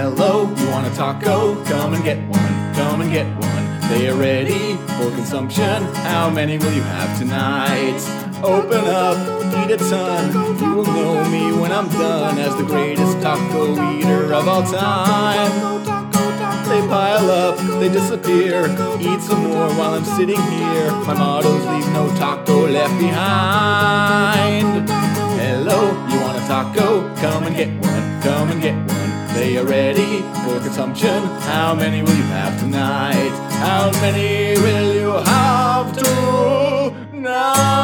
Hello, you want a taco? Come and get one, come and get one. They are ready for consumption. How many will you have tonight? Open up, eat a ton. You will know me when I'm done as the greatest taco eater of all time. They pile up, they disappear. Eat some more while I'm sitting here. My motto's leave no taco left behind. Hello, you want a taco? Come and get one, come and get one. They are ready for consumption. How many will you have tonight? How many will you have tonight?